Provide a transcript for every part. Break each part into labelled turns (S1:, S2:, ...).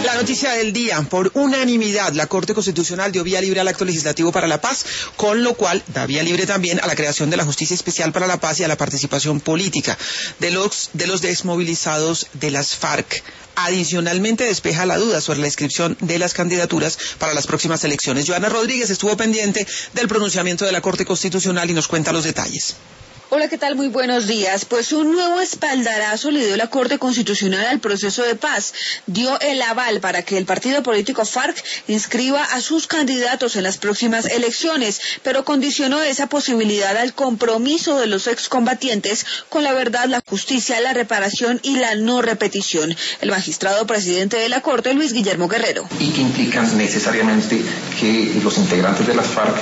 S1: La noticia del día: por unanimidad, la Corte Constitucional dio vía libre al acto legislativo para la paz, con lo cual da vía libre también a la creación de la Justicia Especial para la Paz y a la participación política de los desmovilizados de las FARC. Adicionalmente, despeja la duda sobre la inscripción de las candidaturas para las próximas elecciones. Joana Rodríguez estuvo pendiente del pronunciamiento de la Corte Constitucional y nos cuenta los detalles.
S2: Hola, ¿qué tal? Muy buenos días. Pues un nuevo espaldarazo le dio la Corte Constitucional al proceso de paz. Dio el aval para que el partido político FARC inscriba a sus candidatos en las próximas elecciones, pero condicionó esa posibilidad al compromiso de los excombatientes con la verdad, la justicia, la reparación y la no repetición. El magistrado presidente de la Corte, Luis Guillermo Guerrero.
S3: Y que implican necesariamente que los integrantes de las FARC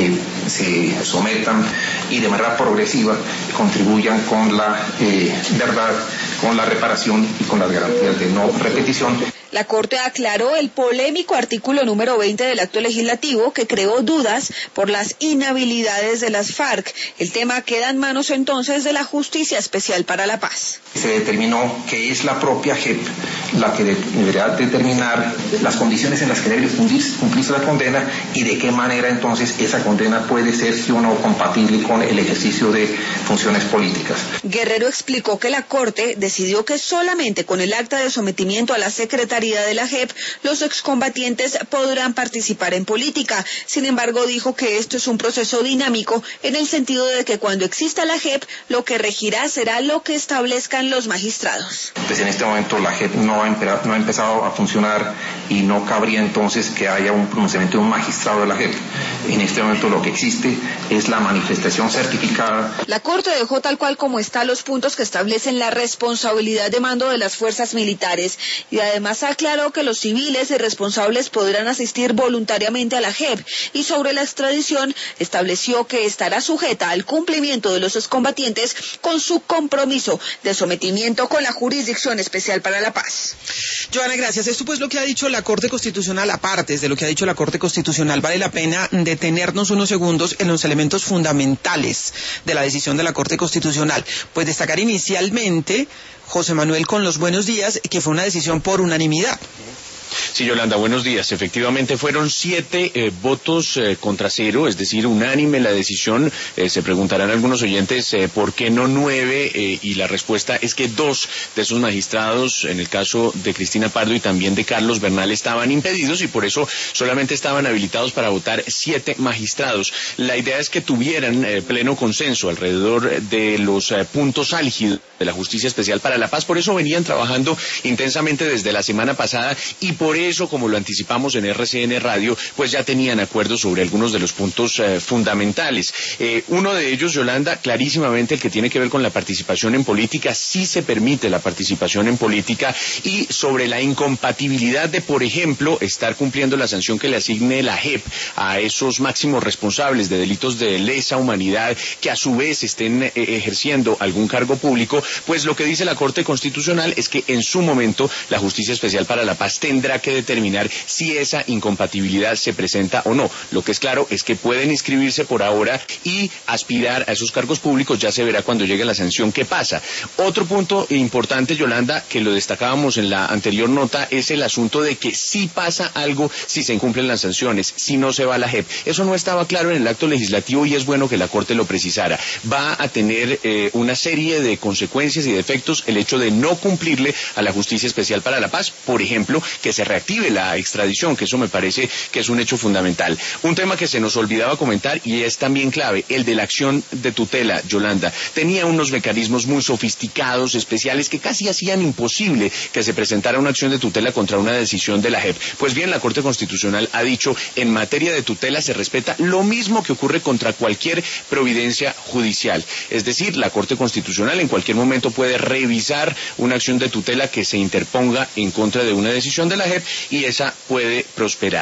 S3: se sometan y de manera progresiva contribuyan con la verdad, con la reparación y con las garantías de no repetición.
S2: La Corte aclaró el polémico artículo número 20 del acto legislativo que creó dudas por las inhabilidades de las FARC. El tema queda en manos entonces de la Justicia Especial para la Paz.
S3: Se determinó que es la propia JEP la que deberá determinar las condiciones en las que debe cumplirse la condena y de qué manera entonces esa condena puede ser, sí o no, compatible con el ejercicio de funciones políticas.
S2: Guerrero explicó que la Corte decidió que solamente con el acta de sometimiento a la Secretaría de la JEP los excombatientes podrán participar en política. Sin embargo, dijo que esto es un proceso dinámico en el sentido de que cuando exista la JEP, lo que regirá será lo que establezcan los magistrados.
S3: Pues en este momento la JEP no ha empezado a funcionar y no cabría entonces que haya un pronunciamiento de un magistrado de la JEP. En este momento lo que existe es la manifestación certificada.
S2: La Corte dejó tal cual como está los puntos que establecen la responsabilidad de mando de las fuerzas militares y además aclaró que los civiles y responsables podrán asistir voluntariamente a la JEP, y sobre la extradición estableció que estará sujeta al cumplimiento de los excombatientes con su compromiso de sometimiento con la Jurisdicción Especial para la Paz.
S1: Joana, gracias. Esto pues lo que ha dicho la Corte Constitucional. Aparte de lo que ha dicho la Corte Constitucional, vale la pena detenernos unos segundos en los elementos fundamentales de la decisión de la Corte Constitucional. Pues destacar inicialmente, José Manuel, con los buenos días, que fue una decisión por unanimidad.
S4: Sí, Yolanda, buenos días. Efectivamente, fueron 7 votos contra 0, es decir, unánime la decisión. Se preguntarán algunos oyentes por qué no 9, y la respuesta es que 2 de esos magistrados, en el caso de Cristina Pardo y también de Carlos Bernal, estaban impedidos y por eso solamente estaban habilitados para votar 7 magistrados. La idea es que tuvieran pleno consenso alrededor de los puntos álgidos de la Justicia Especial para la Paz. Por eso venían trabajando intensamente desde la semana pasada y por eso, como lo anticipamos en RCN Radio, pues ya tenían acuerdos sobre algunos de los puntos fundamentales. Uno de ellos, Yolanda, clarísimamente el que tiene que ver con la participación en política. Sí se permite la participación en política, y sobre la incompatibilidad de, por ejemplo, estar cumpliendo la sanción que le asigne la JEP a esos máximos responsables de delitos de lesa humanidad que a su vez estén ejerciendo algún cargo público. Pues lo que dice la Corte Constitucional es que en su momento la Justicia Especial para la Paz tendrá que determinar si esa incompatibilidad se presenta o no. Lo que es claro es que pueden inscribirse por ahora y aspirar a esos cargos públicos. Ya se verá cuando llegue la sanción qué pasa. Otro punto importante, Yolanda, que lo destacábamos en la anterior nota, es el asunto de que si pasa algo, si se incumplen las sanciones, si no se va a la JEP. Eso no estaba claro en el acto legislativo y es bueno que la Corte lo precisara. Va a tener una serie de consecuencias y de efectos el hecho de no cumplirle a la Justicia Especial para la Paz. Por ejemplo, que se reactive la extradición, que eso me parece que es un hecho fundamental. Un tema que se nos olvidaba comentar y es también clave, el de la acción de tutela, Yolanda. Tenía unos mecanismos muy sofisticados, especiales, que casi hacían imposible que se presentara una acción de tutela contra una decisión de la JEP. Pues bien, la Corte Constitucional ha dicho, en materia de tutela se respeta lo mismo que ocurre contra cualquier providencia judicial. Es decir, la Corte Constitucional en cualquier momento puede revisar una acción de tutela que se interponga en contra de una decisión de la JEP y esa puede prosperar.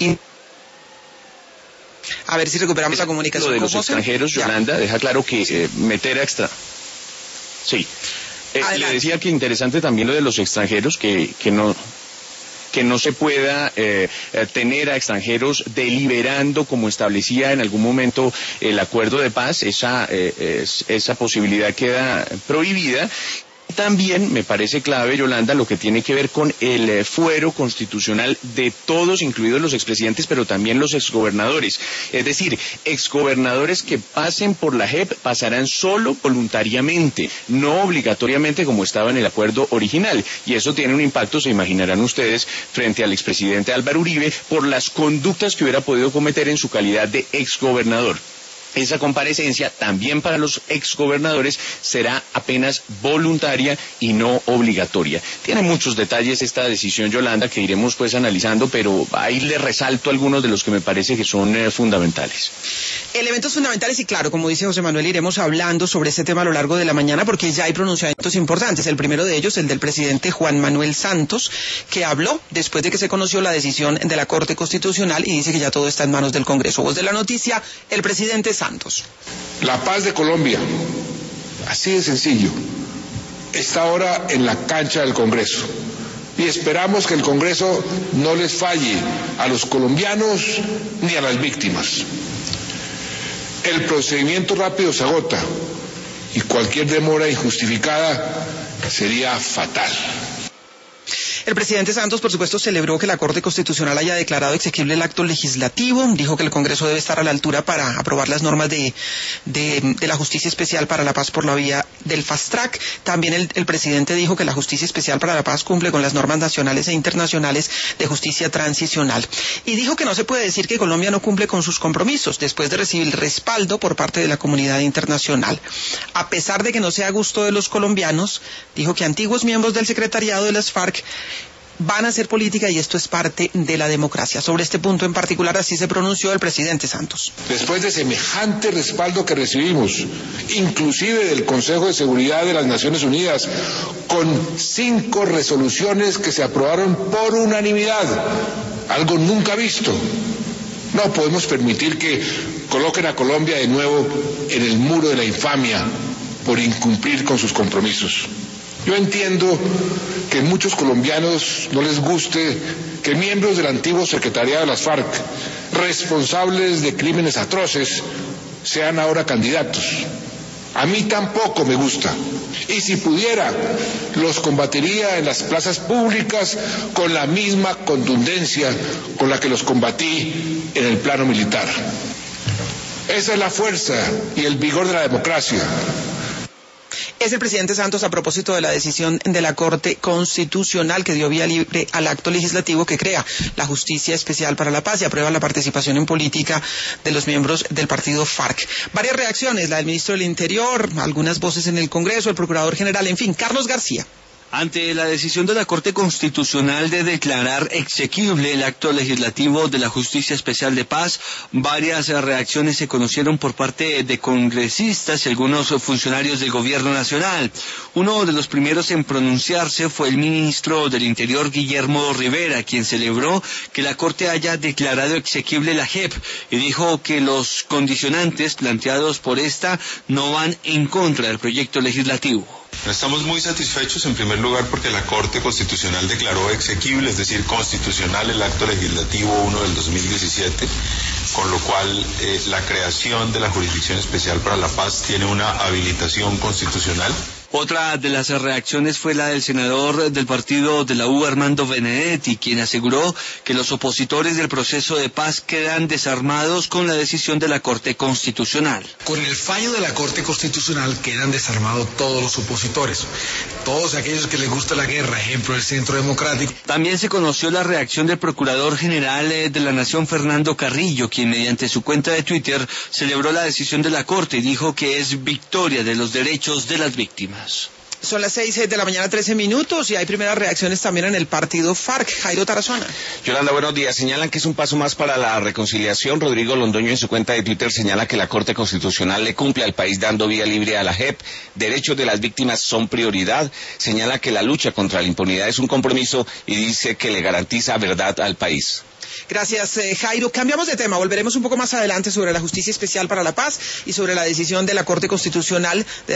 S1: A ver si recuperamos la comunicación.
S4: Lo de los extranjeros, Yolanda, deja claro que meter a extra... Sí. Le decía que interesante también lo de los extranjeros, que no se pueda tener a extranjeros deliberando como establecía en algún momento el acuerdo de paz. Esa posibilidad queda prohibida. También me parece clave, Yolanda, lo que tiene que ver con el fuero constitucional de todos, incluidos los expresidentes, pero también los exgobernadores. Es decir, exgobernadores que pasen por la JEP pasarán solo voluntariamente, no obligatoriamente como estaba en el acuerdo original. Y eso tiene un impacto, se imaginarán ustedes, frente al expresidente Álvaro Uribe por las conductas que hubiera podido cometer en su calidad de exgobernador. Esa comparecencia también para los exgobernadores será apenas voluntaria y no obligatoria. Tiene muchos detalles esta decisión, Yolanda, que iremos pues analizando, pero ahí le resalto algunos de los que me parece que son fundamentales.
S1: Elementos fundamentales y claro, como dice José Manuel, iremos hablando sobre este tema a lo largo de la mañana porque ya hay pronunciamientos importantes. El primero de ellos, el del presidente Juan Manuel Santos, que habló después de que se conoció la decisión de la Corte Constitucional y dice que ya todo está en manos del Congreso. Voz de la noticia, el presidente Santos.
S5: La paz de Colombia, así de sencillo, está ahora en la cancha del Congreso y esperamos que el Congreso no les falle a los colombianos ni a las víctimas. El procedimiento rápido se agota y cualquier demora injustificada sería fatal.
S1: El presidente Santos, por supuesto, celebró que la Corte Constitucional haya declarado exequible el acto legislativo. Dijo que el Congreso debe estar a la altura para aprobar las normas de la Justicia Especial para la Paz por la vía del Fast Track. También el presidente dijo que la Justicia Especial para la Paz cumple con las normas nacionales e internacionales de justicia transicional. Y dijo que no se puede decir que Colombia no cumple con sus compromisos después de recibir respaldo por parte de la comunidad internacional. A pesar de que no sea a gusto de los colombianos, dijo que antiguos miembros del secretariado de las FARC van a hacer política y esto es parte de la democracia. Sobre este punto en particular así se pronunció el presidente Santos.
S5: Después de semejante respaldo que recibimos, inclusive del Consejo de Seguridad de las Naciones Unidas, con 5 resoluciones que se aprobaron por unanimidad, algo nunca visto, no podemos permitir que coloquen a Colombia de nuevo en el muro de la infamia por incumplir con sus compromisos. Yo entiendo que a muchos colombianos no les guste que miembros del antiguo secretariado de las FARC, responsables de crímenes atroces, sean ahora candidatos. A mí tampoco me gusta. Y si pudiera, los combatiría en las plazas públicas con la misma contundencia con la que los combatí en el plano militar. Esa es la fuerza y el vigor de la democracia.
S1: Es el presidente Santos a propósito de la decisión de la Corte Constitucional que dio vía libre al acto legislativo que crea la Justicia Especial para la Paz y aprueba la participación en política de los miembros del partido FARC. Varias reacciones, la del ministro del Interior, algunas voces en el Congreso, el Procurador General, en fin, Carlos García.
S6: Ante la decisión de la Corte Constitucional de declarar exequible el acto legislativo de la Justicia Especial de Paz, varias reacciones se conocieron por parte de congresistas y algunos funcionarios del Gobierno Nacional. Uno de los primeros en pronunciarse fue el ministro del Interior, Guillermo Rivera, quien celebró que la Corte haya declarado exequible la JEP y dijo que los condicionantes planteados por esta no van en contra del proyecto legislativo.
S7: Estamos muy satisfechos en primer lugar porque la Corte Constitucional declaró exequible, es decir, constitucional el acto legislativo 1 del 2017, con lo cual la creación de la Jurisdicción Especial para la Paz tiene una habilitación constitucional.
S6: Otra de las reacciones fue la del senador del partido de la U, Armando Benedetti, quien aseguró que los opositores del proceso de paz quedan desarmados con la decisión de la Corte Constitucional.
S8: Con el fallo de la Corte Constitucional quedan desarmados todos los opositores, todos aquellos que les gusta la guerra, ejemplo el Centro Democrático.
S6: También se conoció la reacción del Procurador General de la Nación, Fernando Carrillo, quien mediante su cuenta de Twitter celebró la decisión de la Corte y dijo que es victoria de los derechos de las víctimas.
S1: Son las 6 de la mañana, 13 minutos, y hay primeras reacciones también en el partido FARC. Jairo Tarazona.
S9: Yolanda, buenos días. Señalan que es un paso más para la reconciliación. Rodrigo Londoño en su cuenta de Twitter señala que la Corte Constitucional le cumple al país dando vía libre a la JEP. Derechos de las víctimas son prioridad. Señala que la lucha contra la impunidad es un compromiso y dice que le garantiza verdad al país.
S1: Gracias, Jairo. Cambiamos de tema. Volveremos un poco más adelante sobre la Justicia Especial para la Paz y sobre la decisión de la Corte Constitucional de